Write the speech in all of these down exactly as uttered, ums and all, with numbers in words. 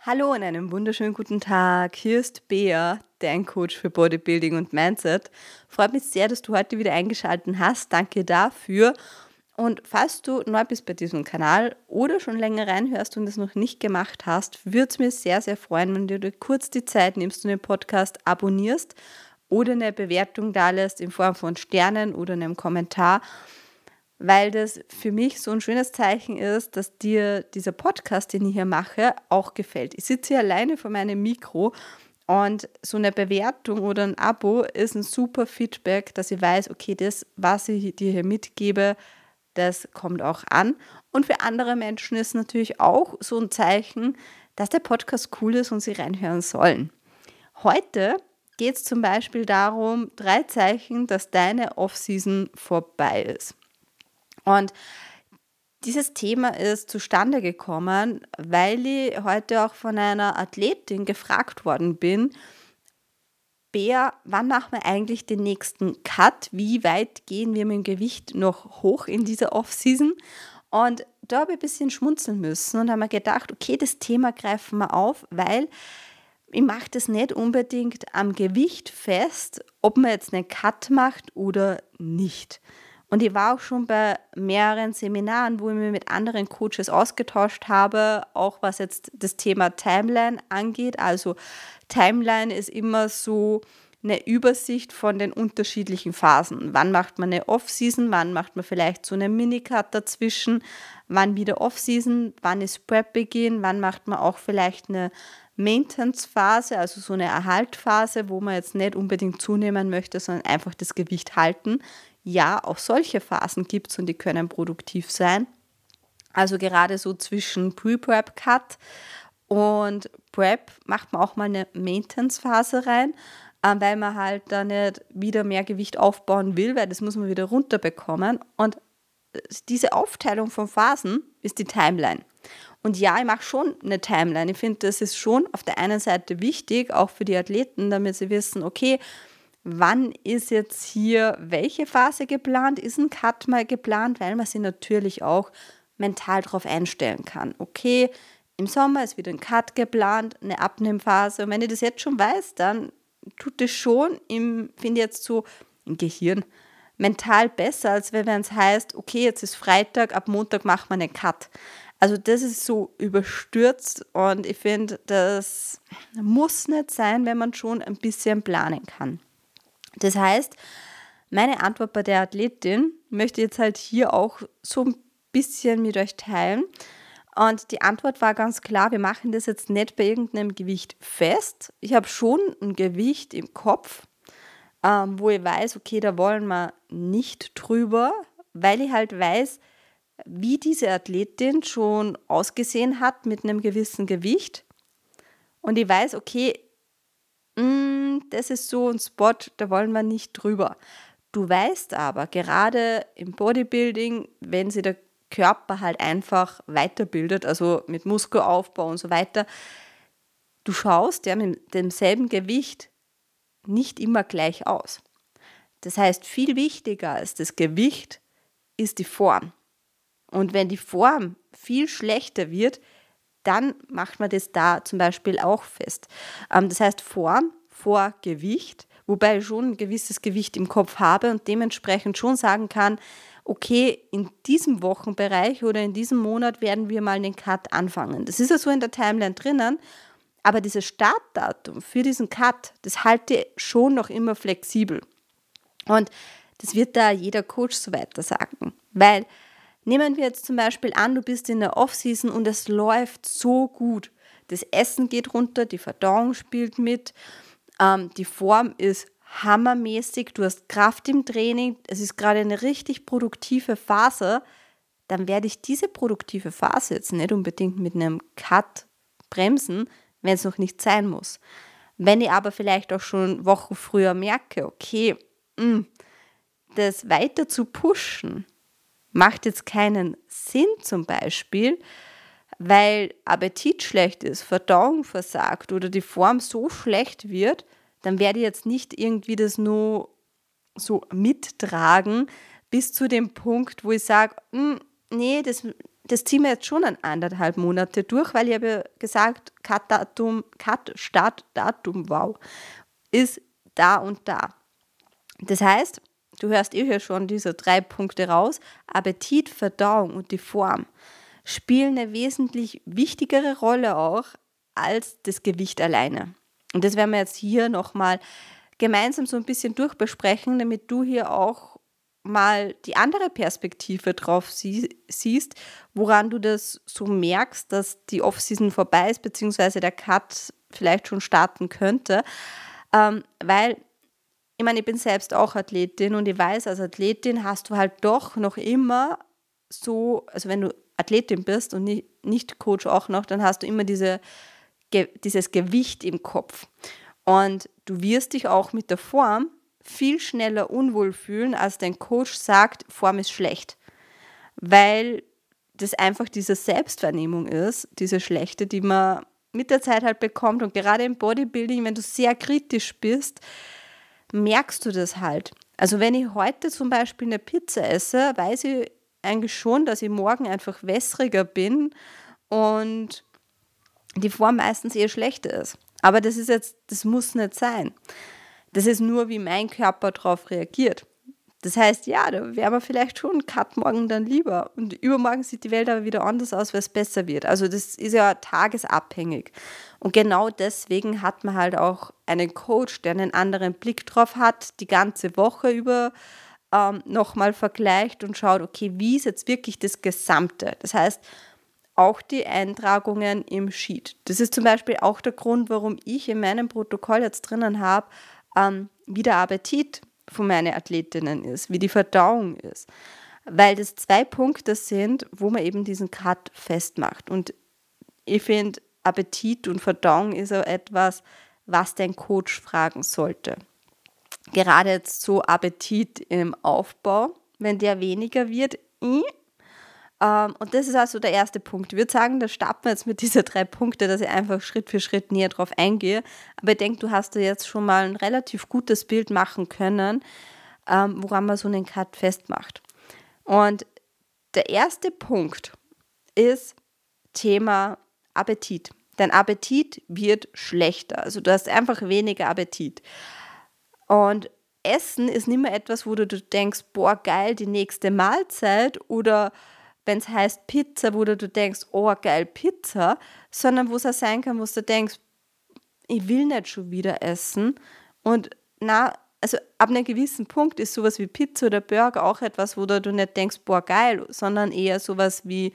Hallo und einen wunderschönen guten Tag. Hier ist Bea, dein Coach für Bodybuilding und Mindset. Freut mich sehr, dass du heute wieder eingeschaltet hast. Danke dafür. Und falls du neu bist bei diesem Kanal oder schon länger reinhörst und das noch nicht gemacht hast, würde es mir sehr, sehr freuen, wenn du dir kurz die Zeit nimmst und den Podcast abonnierst oder eine Bewertung da lässt in Form von Sternen oder einem Kommentar, weil das für mich so ein schönes Zeichen ist, dass dir dieser Podcast, den ich hier mache, auch gefällt. Ich sitze hier alleine vor meinem Mikro und so eine Bewertung oder ein Abo ist ein super Feedback, dass ich weiß, okay, das, was ich dir hier mitgebe, das kommt auch an. Und für andere Menschen ist natürlich auch so ein Zeichen, dass der Podcast cool ist und sie reinhören sollen. Heute geht es zum Beispiel darum, drei Zeichen, dass deine Off-Season vorbei ist. Und dieses Thema ist zustande gekommen, weil ich heute auch von einer Athletin gefragt worden bin, Bea, wann machen wir eigentlich den nächsten Cut? Wie weit gehen wir mit dem Gewicht noch hoch in dieser Off-Season? Und da habe ich ein bisschen schmunzeln müssen und habe mir gedacht, okay, das Thema greifen wir auf, weil ich mache das nicht unbedingt am Gewicht fest, ob man jetzt einen Cut macht oder nicht. Und ich war auch schon bei mehreren Seminaren, wo ich mich mit anderen Coaches ausgetauscht habe, auch was jetzt das Thema Timeline angeht. Also Timeline ist immer so eine Übersicht von den unterschiedlichen Phasen. Wann macht man eine Off-Season, wann macht man vielleicht so eine Minicut dazwischen, wann wieder Off-Season, wann ist Prep-Beginn, wann macht man auch vielleicht eine Maintenance-Phase, also so eine Erhaltphase, wo man jetzt nicht unbedingt zunehmen möchte, sondern einfach das Gewicht halten. Ja, auch solche Phasen gibt es und die können produktiv sein. Also gerade so zwischen Pre-Prep-Cut und Prep macht man auch mal eine Maintenance-Phase rein, weil man halt da nicht wieder mehr Gewicht aufbauen will, weil das muss man wieder runterbekommen. Und diese Aufteilung von Phasen ist die Timeline. Und ja, ich mache schon eine Timeline. Ich finde, das ist schon auf der einen Seite wichtig, auch für die Athleten, damit sie wissen, okay, wann ist jetzt hier welche Phase geplant? Ist ein Cut mal geplant? Weil man sich natürlich auch mental darauf einstellen kann. Okay, im Sommer ist wieder ein Cut geplant, eine Abnehmphase. Und wenn ich das jetzt schon weiß, dann tut das schon, im, finde ich jetzt so im Gehirn, mental besser, als wenn es heißt, okay, jetzt ist Freitag, ab Montag machen wir einen Cut. Also das ist so überstürzt und ich finde, das muss nicht sein, wenn man schon ein bisschen planen kann. Das heißt, meine Antwort bei der Athletin möchte ich jetzt halt hier auch so ein bisschen mit euch teilen. Und die Antwort war ganz klar, wir machen das jetzt nicht bei irgendeinem Gewicht fest. Ich habe schon ein Gewicht im Kopf, ähm, wo ich weiß, okay, da wollen wir nicht drüber, weil ich halt weiß, wie diese Athletin schon ausgesehen hat mit einem gewissen Gewicht. Und ich weiß, okay, das ist so ein Spot, da wollen wir nicht drüber. Du weißt aber, gerade im Bodybuilding, wenn sich der Körper halt einfach weiterbildet, also mit Muskelaufbau und so weiter, du schaust ja mit demselben Gewicht nicht immer gleich aus. Das heißt, viel wichtiger als das Gewicht ist die Form. Und wenn die Form viel schlechter wird, dann macht man das da zum Beispiel auch fest. Das heißt Form vor Gewicht, wobei ich schon ein gewisses Gewicht im Kopf habe und dementsprechend schon sagen kann, okay, in diesem Wochenbereich oder in diesem Monat werden wir mal den Cut anfangen. Das ist ja so in der Timeline drinnen, aber dieses Startdatum für diesen Cut, das halte ich schon noch immer flexibel. Und das wird da jeder Coach so weiter sagen, weil nehmen wir jetzt zum Beispiel an, du bist in der Off-Season und es läuft so gut. Das Essen geht runter, die Verdauung spielt mit, ähm, die Form ist hammermäßig, du hast Kraft im Training, es ist gerade eine richtig produktive Phase, dann werde ich diese produktive Phase jetzt nicht unbedingt mit einem Cut bremsen, wenn es noch nicht sein muss. Wenn ich aber vielleicht auch schon Wochen früher merke, okay, mh, das weiter zu pushen, macht jetzt keinen Sinn zum Beispiel, weil Appetit schlecht ist, Verdauung versagt oder die Form so schlecht wird, dann werde ich jetzt nicht irgendwie das nur so mittragen bis zu dem Punkt, wo ich sage, nee, das, das ziehen wir jetzt schon an anderthalb Monate durch, weil ich habe ja gesagt, Cut-Datum, Cut-Startdatum, wow, ist da und da. Das heißt, du hörst eh hier schon diese drei Punkte raus, Appetit, Verdauung und die Form spielen eine wesentlich wichtigere Rolle auch als das Gewicht alleine. Und das werden wir jetzt hier nochmal gemeinsam so ein bisschen durchbesprechen, damit du hier auch mal die andere Perspektive drauf sie- siehst, woran du das so merkst, dass die Off-Season vorbei ist, beziehungsweise der Cut vielleicht schon starten könnte. Ähm, weil, ich meine, ich bin selbst auch Athletin und ich weiß, als Athletin hast du halt doch noch immer so, also wenn du Athletin bist und nicht, nicht Coach auch noch, dann hast du immer diese, ge- dieses Gewicht im Kopf. Und du wirst dich auch mit der Form viel schneller unwohl fühlen, als dein Coach sagt, Form ist schlecht. Weil das einfach diese Selbstvernehmung ist, diese schlechte, die man mit der Zeit halt bekommt. Und gerade im Bodybuilding, wenn du sehr kritisch bist, merkst du das halt. Also wenn ich heute zum Beispiel eine Pizza esse, weiß ich eigentlich schon, dass ich morgen einfach wässriger bin und die Form meistens eher schlechter ist. Aber das ist jetzt, das muss nicht sein. Das ist nur, wie mein Körper darauf reagiert. Das heißt, ja, da wäre mir vielleicht schon ein Cut morgen dann lieber. Und übermorgen sieht die Welt aber wieder anders aus, weil es besser wird. Also das ist ja tagesabhängig. Und genau deswegen hat man halt auch einen Coach, der einen anderen Blick drauf hat, die ganze Woche über ähm, nochmal vergleicht und schaut, okay, wie ist jetzt wirklich das Gesamte? Das heißt, auch die Eintragungen im Sheet. Das ist zum Beispiel auch der Grund, warum ich in meinem Protokoll jetzt drinnen habe, ähm, wie der Appetit von meinen Athletinnen ist, wie die Verdauung ist. Weil das zwei Punkte sind, wo man eben diesen Cut festmacht. Und ich finde, Appetit und Verdauung ist auch etwas, was dein Coach fragen sollte. Gerade jetzt so Appetit im Aufbau, wenn der weniger wird, ich Ähm, und das ist also der erste Punkt. Ich würde sagen, da starten wir jetzt mit diesen drei Punkten, dass ich einfach Schritt für Schritt näher drauf eingehe. Aber ich denke, du hast da jetzt schon mal ein relativ gutes Bild machen können, ähm, woran man so einen Cut festmacht. Und der erste Punkt ist Thema Appetit. Dein Appetit wird schlechter. Also du hast einfach weniger Appetit. Und Essen ist nicht mehr etwas, wo du denkst, boah, geil, die nächste Mahlzeit, oder wenn es heißt Pizza, wo du denkst, oh, geil, Pizza, sondern wo es auch sein kann, wo du denkst, ich will nicht schon wieder essen. Und na, also ab einem gewissen Punkt ist sowas wie Pizza oder Burger auch etwas, wo du nicht denkst, boah, geil, sondern eher sowas wie,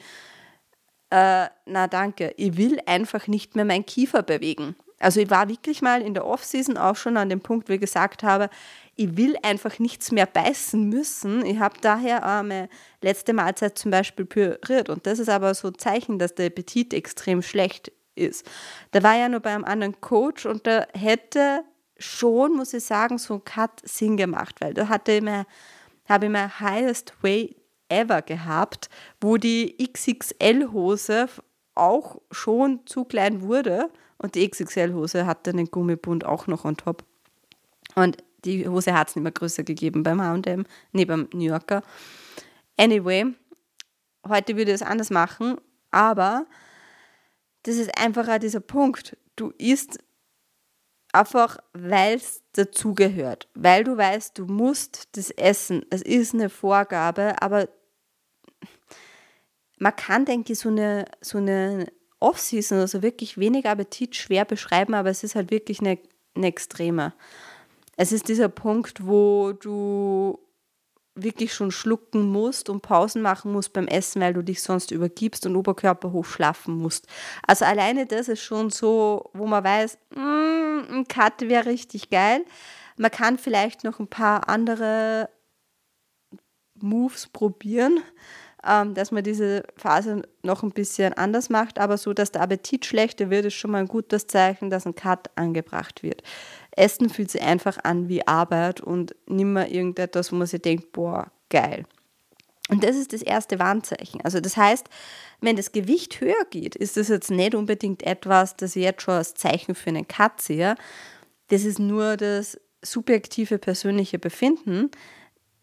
äh, na danke, ich will einfach nicht mehr meinen Kiefer bewegen. Also ich war wirklich mal in der Off-Season auch schon an dem Punkt, wo ich gesagt habe, ich will einfach nichts mehr beißen müssen. Ich habe daher auch meine letzte Mahlzeit zum Beispiel püriert. Und das ist aber so ein Zeichen, dass der Appetit extrem schlecht ist. Da war ja nur bei einem anderen Coach und da hätte schon, muss ich sagen, so ein Cut Sinn gemacht, weil da hatte ich mein, habe ich mein highest weight ever gehabt, wo die X X L-Hose auch schon zu klein wurde. Und die X X L-Hose hatte einen Gummibund auch noch on top. Und die Hose hat es nicht mehr größer gegeben beim H und M, nee, beim New Yorker. Anyway, heute würde ich es anders machen, aber das ist einfach auch dieser Punkt. Du isst einfach, weil es dazugehört. Weil du weißt, du musst das essen. Es ist eine Vorgabe, aber man kann, denke ich, so eine, so eine Off-Season, also wirklich wenig Appetit schwer beschreiben, aber es ist halt wirklich eine, eine Extreme. Es ist dieser Punkt, wo du wirklich schon schlucken musst und Pausen machen musst beim Essen, weil du dich sonst übergibst und Oberkörper hoch schlafen musst. Also alleine das ist schon so, wo man weiß, mm, ein Cut wäre richtig geil. Man kann vielleicht noch ein paar andere Moves probieren, ähm, dass man diese Phase noch ein bisschen anders macht, aber so, dass der Appetit schlechter wird, ist schon mal ein gutes Zeichen, dass ein Cut angebracht wird. Essen fühlt sich einfach an wie Arbeit und nicht mehr irgendetwas, wo man sich denkt, boah, geil. Und das ist das erste Warnzeichen. Also das heißt, wenn das Gewicht höher geht, ist das jetzt nicht unbedingt etwas, das ich jetzt schon als Zeichen für einen Cut sehe. Das ist nur das subjektive persönliche Befinden.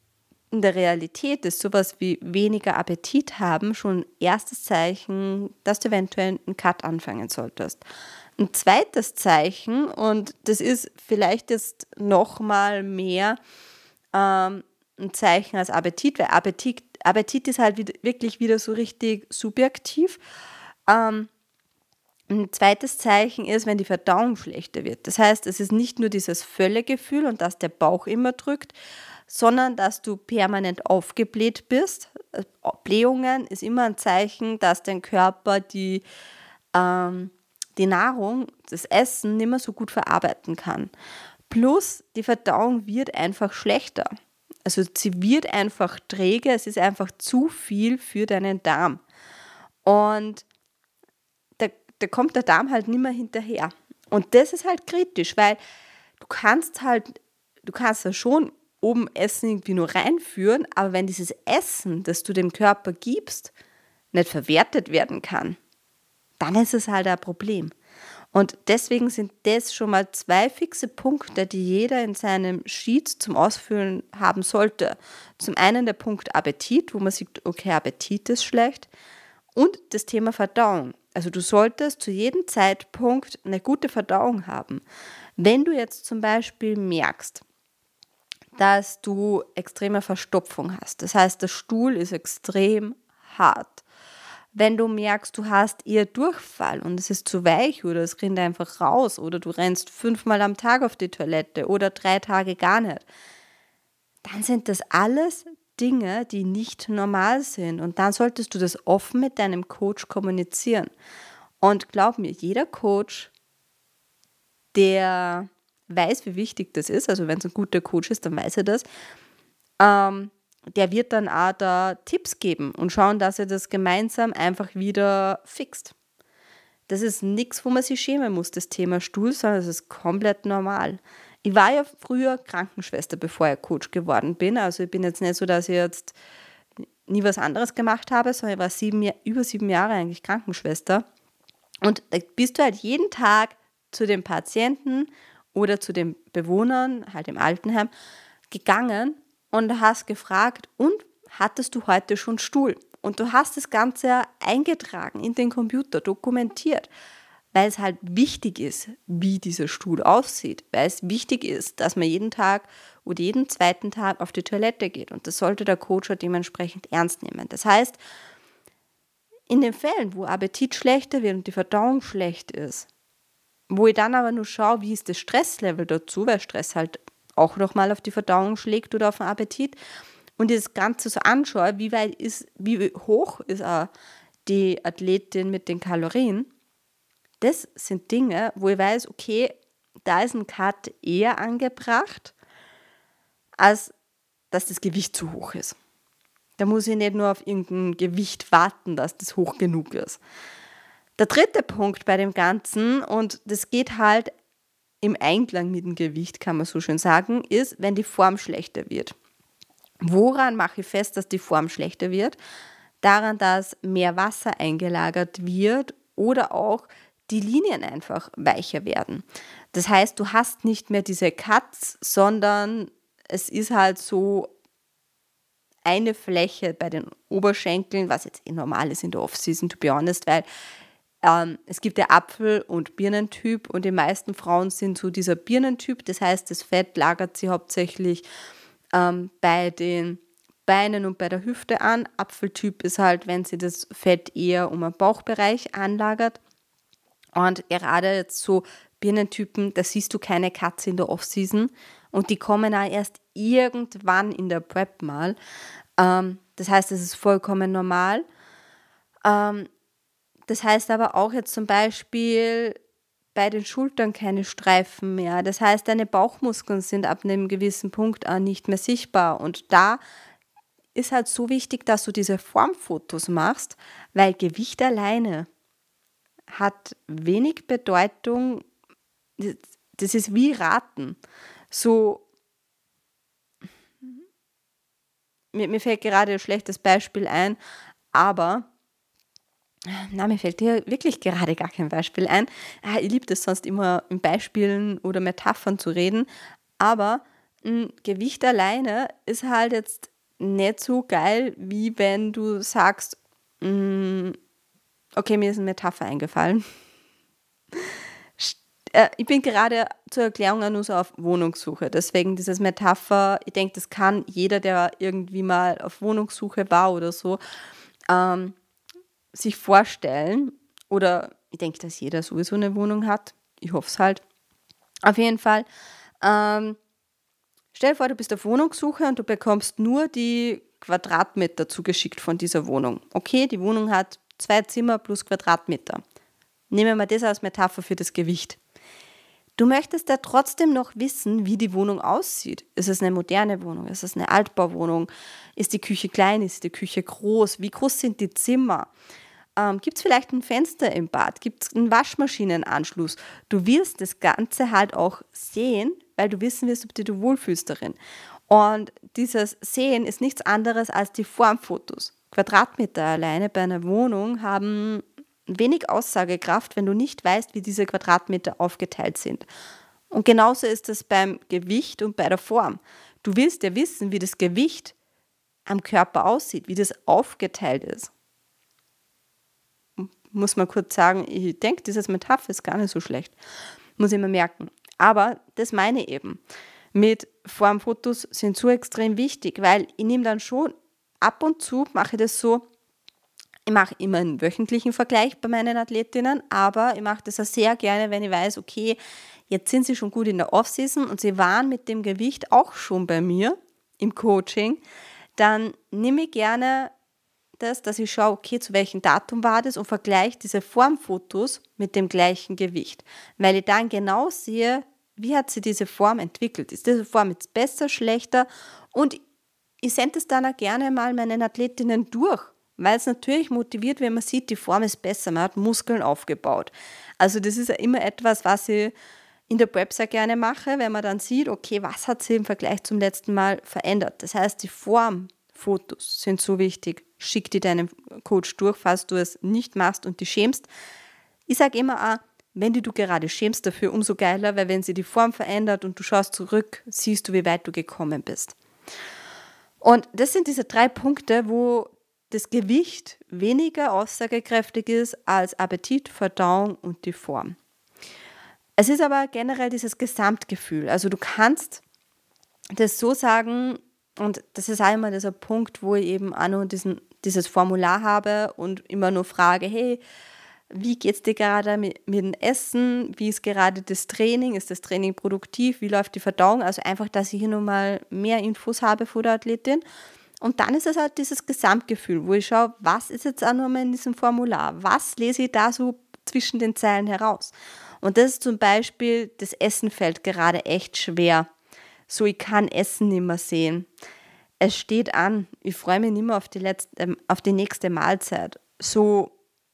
in der Realität ist sowas wie weniger Appetit haben schon ein erstes Zeichen, dass du eventuell einen Cut anfangen solltest. Ein zweites Zeichen, und das ist vielleicht jetzt noch mal mehr ähm, ein Zeichen als Appetit, weil Appetit, Appetit ist halt wieder, wirklich wieder so richtig subjektiv. Ähm, ein zweites Zeichen ist, wenn die Verdauung schlechter wird. Das heißt, es ist nicht nur dieses Völlegefühl und dass der Bauch immer drückt, sondern dass du permanent aufgebläht bist. Blähungen ist immer ein Zeichen, dass dein Körper die, ähm, die Nahrung, das Essen nicht mehr so gut verarbeiten kann. Plus die Verdauung wird einfach schlechter. Also sie wird einfach träge, es ist einfach zu viel für deinen Darm. Und da, da kommt der Darm halt nicht mehr hinterher. Und das ist halt kritisch, weil du kannst halt, du kannst ja schon oben Essen irgendwie nur reinführen, aber wenn dieses Essen, das du dem Körper gibst, nicht verwertet werden kann, dann ist es halt ein Problem. Und deswegen sind das schon mal zwei fixe Punkte, die jeder in seinem Sheet zum Ausfüllen haben sollte. Zum einen der Punkt Appetit, wo man sieht, okay, Appetit ist schlecht, und das Thema Verdauung. Also du solltest zu jedem Zeitpunkt eine gute Verdauung haben. Wenn du jetzt zum Beispiel merkst, dass du extreme Verstopfung hast. Das heißt, der Stuhl ist extrem hart. Wenn du merkst, du hast eher Durchfall und es ist zu weich oder es rinnt einfach raus oder du rennst fünfmal am Tag auf die Toilette oder drei Tage gar nicht, dann sind das alles Dinge, die nicht normal sind. Und dann solltest du das offen mit deinem Coach kommunizieren. Und glaub mir, jeder Coach, der weiß, wie wichtig das ist, also wenn es ein guter Coach ist, dann weiß er das, ähm, der wird dann auch da Tipps geben und schauen, dass er das gemeinsam einfach wieder fixt. Das ist nichts, wo man sich schämen muss, das Thema Stuhl, sondern das ist komplett normal. Ich war ja früher Krankenschwester, bevor ich Coach geworden bin. Also ich bin jetzt nicht so, dass ich jetzt nie was anderes gemacht habe, sondern ich war sieben, über sieben Jahre eigentlich Krankenschwester. Und da bist du halt jeden Tag zu den Patienten oder zu den Bewohnern, halt im Altenheim, gegangen und hast gefragt, und hattest du heute schon Stuhl? Und du hast das Ganze eingetragen in den Computer, dokumentiert, weil es halt wichtig ist, wie dieser Stuhl aussieht, weil es wichtig ist, dass man jeden Tag oder jeden zweiten Tag auf die Toilette geht. Und das sollte der Coach halt dementsprechend ernst nehmen. Das heißt, in den Fällen, wo Appetit schlechter wird und die Verdauung schlecht ist, wo ich dann aber nur schaue, wie ist das Stresslevel dazu, weil Stress halt auch nochmal auf die Verdauung schlägt oder auf den Appetit, und das Ganze so anschaue, wie weit ist, wie hoch ist auch die Athletin mit den Kalorien, das sind Dinge, wo ich weiß, okay, da ist ein Cut eher angebracht, als dass das Gewicht zu hoch ist. Da muss ich nicht nur auf irgendein Gewicht warten, dass das hoch genug ist. Der dritte Punkt bei dem Ganzen, und das geht halt im Einklang mit dem Gewicht, kann man so schön sagen, ist, wenn die Form schlechter wird. Woran mache ich fest, dass die Form schlechter wird? Daran, dass mehr Wasser eingelagert wird oder auch die Linien einfach weicher werden. Das heißt, du hast nicht mehr diese Cuts, sondern es ist halt so eine Fläche bei den Oberschenkeln, was jetzt eh normal ist in der Off-Season, to be honest, weil ähm, es gibt ja Apfel- und Birnentyp, und die meisten Frauen sind so dieser Birnentyp. Das heißt, das Fett lagert sie hauptsächlich ähm, bei den Beinen und bei der Hüfte an. Apfeltyp ist halt, wenn sie das Fett eher um den Bauchbereich anlagert. Und gerade jetzt so Birnentypen, da siehst du keine Cuts in der Off-Season, und die kommen auch erst irgendwann in der Prep mal. Ähm, das heißt, das ist vollkommen normal. Ähm, das heißt aber auch jetzt zum Beispiel bei den Schultern keine Streifen mehr. Das heißt, deine Bauchmuskeln sind ab einem gewissen Punkt auch nicht mehr sichtbar. Und da ist halt so wichtig, dass du diese Formfotos machst, weil Gewicht alleine hat wenig Bedeutung. Das ist wie Raten. So, mir, mir fällt gerade ein schlechtes Beispiel ein, aber na, mir fällt hier wirklich gerade gar kein Beispiel ein. Ich liebe es sonst immer in Beispielen oder Metaphern zu reden, aber ein Gewicht alleine ist halt jetzt nicht so geil, wie wenn du sagst, mm, okay, mir ist eine Metapher eingefallen. Ich bin gerade zur Erklärung nur so auf Wohnungssuche. Deswegen dieses Metapher, ich denke, das kann jeder, der irgendwie mal auf Wohnungssuche war oder so, ähm, sich vorstellen. Oder ich denke, dass jeder sowieso eine Wohnung hat. Ich hoffe es halt. Auf jeden Fall. Ähm, stell dir vor, du bist auf Wohnungssuche und du bekommst nur die Quadratmeter zugeschickt von dieser Wohnung. Okay, die Wohnung hat zwei Zimmer plus Quadratmeter. Nehmen wir das als Metapher für das Gewicht. Du möchtest ja trotzdem noch wissen, wie die Wohnung aussieht. Ist es eine moderne Wohnung? Ist es eine Altbauwohnung? Ist die Küche klein? Ist die Küche groß? Wie groß sind die Zimmer? Ähm, gibt es vielleicht ein Fenster im Bad? Gibt es einen Waschmaschinenanschluss? Du willst das Ganze halt auch sehen, weil du wissen willst, ob du dich wohlfühlst darin. Und dieses Sehen ist nichts anderes als die Formfotos. Quadratmeter alleine bei einer Wohnung haben wenig Aussagekraft, wenn du nicht weißt, wie diese Quadratmeter aufgeteilt sind. Und genauso ist es beim Gewicht und bei der Form. Du willst ja wissen, wie das Gewicht am Körper aussieht, wie das aufgeteilt ist. Muss man kurz sagen, ich denke, dieses Metapher ist gar nicht so schlecht. Muss ich mir merken. Aber das meine ich eben. Mit Formfotos sind so extrem wichtig, weil ich nehme dann schon ab und zu, mache ich das so, ich mache immer einen wöchentlichen Vergleich bei meinen Athletinnen, aber ich mache das auch sehr gerne, wenn ich weiß, okay, jetzt sind sie schon gut in der Offseason und sie waren mit dem Gewicht auch schon bei mir im Coaching, dann nehme ich gerne das, dass ich schaue, okay, zu welchem Datum war das und vergleiche diese Formfotos mit dem gleichen Gewicht, weil ich dann genau sehe, wie hat sich diese Form entwickelt. Ist diese Form jetzt besser, schlechter? Und ich sende es dann auch gerne mal meinen Athletinnen durch, weil es natürlich motiviert, wenn man sieht, die Form ist besser, man hat Muskeln aufgebaut. Also das ist ja immer etwas, was ich in der Prep sehr gerne mache, wenn man dann sieht, okay, was hat sich im Vergleich zum letzten Mal verändert. Das heißt, die Formfotos sind so wichtig. Schick die deinem Coach durch, falls du es nicht machst und dich schämst. Ich sage immer auch, wenn du gerade schämst dafür, umso geiler, weil wenn sie die Form verändert und du schaust zurück, siehst du, wie weit du gekommen bist. Und das sind diese drei Punkte, wo das Gewicht weniger aussagekräftig ist als Appetit, Verdauung und die Form. Es ist aber generell dieses Gesamtgefühl. Also du kannst das so sagen, und das ist auch immer dieser Punkt, wo ich eben auch noch diesen, dieses Formular habe und immer nur frage, hey, wie geht es dir gerade mit, mit dem Essen? Wie ist gerade das Training? Ist das Training produktiv? Wie läuft die Verdauung? Also einfach, dass ich hier nochmal mehr Infos habe von der Athletin. Und dann ist es halt dieses Gesamtgefühl, wo ich schaue, was ist jetzt auch nochmal in diesem Formular? Was lese ich da so zwischen den Zeilen heraus? Und das ist zum Beispiel, das Essen fällt gerade echt schwer. So, ich kann Essen nicht mehr sehen. Es steht an, ich freue mich nicht mehr auf die, letzte, auf die nächste Mahlzeit. So,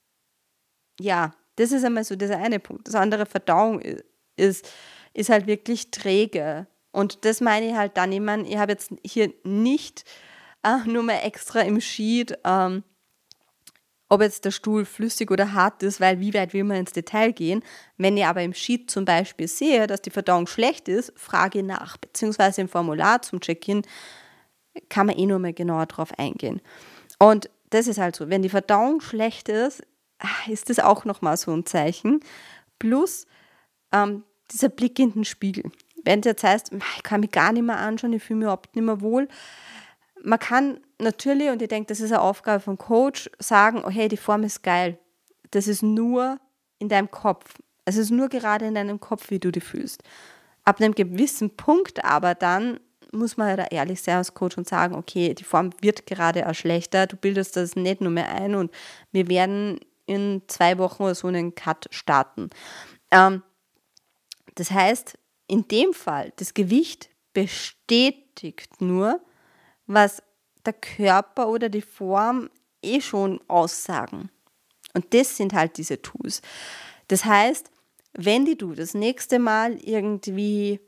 ja, das ist einmal so dieser eine Punkt. Das andere, Verdauung ist, ist halt wirklich träge. Und das meine ich halt dann, ich meine, ich habe jetzt hier nicht äh, nur mal extra im Sheet, ähm, ob jetzt der Stuhl flüssig oder hart ist, weil wie weit will man ins Detail gehen. Wenn ich aber im Sheet zum Beispiel sehe, dass die Verdauung schlecht ist, frage ich nach, beziehungsweise im Formular zum Check-in kann man eh nur mal genauer drauf eingehen. Und das ist halt so, wenn die Verdauung schlecht ist, ist das auch nochmal so ein Zeichen. Plus ähm, dieser Blick in den Spiegel. Wenn es jetzt heißt, ich kann mich gar nicht mehr anschauen, ich fühle mich überhaupt nicht mehr wohl. Man kann natürlich, und ich denke, das ist eine Aufgabe vom Coach, sagen, oh hey, die Form ist geil. Das ist nur in deinem Kopf. Es ist nur gerade in deinem Kopf, wie du dich fühlst. Ab einem gewissen Punkt aber dann muss man da ehrlich sein als Coach und sagen, okay, die Form wird gerade auch schlechter, du bildest das nicht nur mehr ein und wir werden in zwei Wochen oder so einen Cut starten. Ähm, das heißt, in dem Fall, das Gewicht bestätigt nur, was der Körper oder die Form eh schon aussagen. Und das sind halt diese Tools. Das heißt, wenn die du das nächste Mal irgendwie,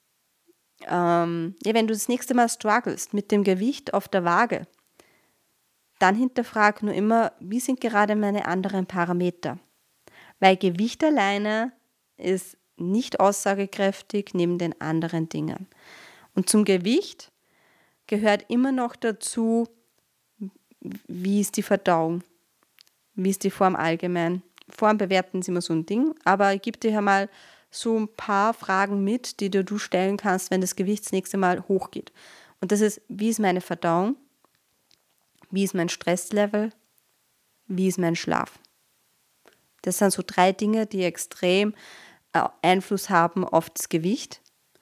ähm, ja, wenn du das nächste Mal strugglest mit dem Gewicht auf der Waage, dann hinterfrag nur immer, wie sind gerade meine anderen Parameter? Weil Gewicht alleine ist nicht aussagekräftig neben den anderen Dingen. Und zum Gewicht gehört immer noch dazu, wie ist die Verdauung, wie ist die Form allgemein. Form bewerten ist immer so ein Ding, aber ich gebe dir mal so ein paar Fragen mit, die dir du stellen kannst, wenn das Gewicht das nächste Mal hochgeht. Und das ist, wie ist meine Verdauung, wie ist mein Stresslevel, wie ist mein Schlaf. Das sind so drei Dinge, die extrem äh, Einfluss haben auf das Gewicht.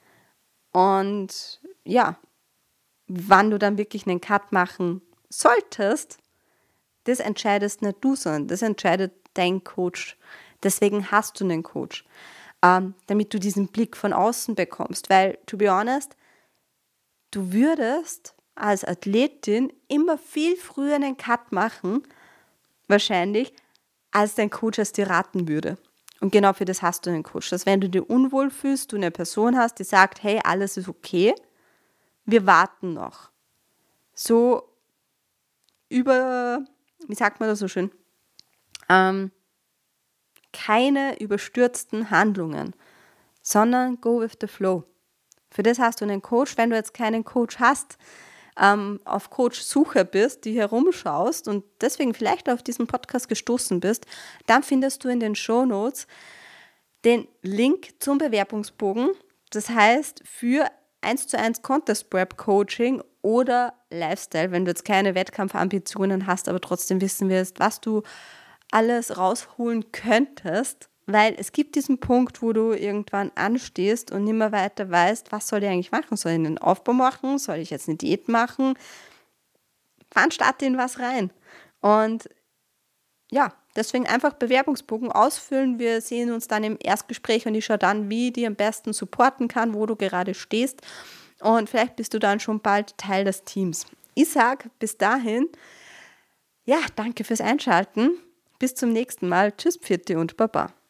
Und ja, wann du dann wirklich einen Cut machen solltest, das entscheidest nicht du, sondern das entscheidet dein Coach. Deswegen hast du einen Coach, ähm, damit du diesen Blick von außen bekommst. Weil, to be honest, du würdest als Athletin immer viel früher einen Cut machen, wahrscheinlich, als dein Coach es dir raten würde. Und genau für das hast du einen Coach. Dass wenn du dich unwohl fühlst, du eine Person hast, die sagt, hey, alles ist okay, wir warten noch. So über, wie sagt man das so schön, ähm, keine überstürzten Handlungen, sondern go with the flow. Für das hast du einen Coach. Wenn du jetzt keinen Coach hast, ähm, auf Coach-Suche bist, die herumschaust und deswegen vielleicht auf diesen Podcast gestoßen bist, dann findest du in den Shownotes den Link zum Bewerbungsbogen. Das heißt, für eins zu eins Contest Prep Coaching oder Lifestyle, wenn du jetzt keine Wettkampfambitionen hast, aber trotzdem wissen willst, was du alles rausholen könntest, weil es gibt diesen Punkt, wo du irgendwann anstehst und nicht mehr weiter weißt, was soll ich eigentlich machen? Soll ich einen Aufbau machen? Soll ich jetzt eine Diät machen? Wann starte ich in was rein? Und ja, deswegen einfach Bewerbungsbogen ausfüllen. Wir sehen uns dann im Erstgespräch und ich schaue dann, wie ich dich am besten supporten kann, wo du gerade stehst. Und vielleicht bist du dann schon bald Teil des Teams. Ich sage bis dahin, ja, danke fürs Einschalten. Bis zum nächsten Mal. Tschüss, Pfitti und Baba.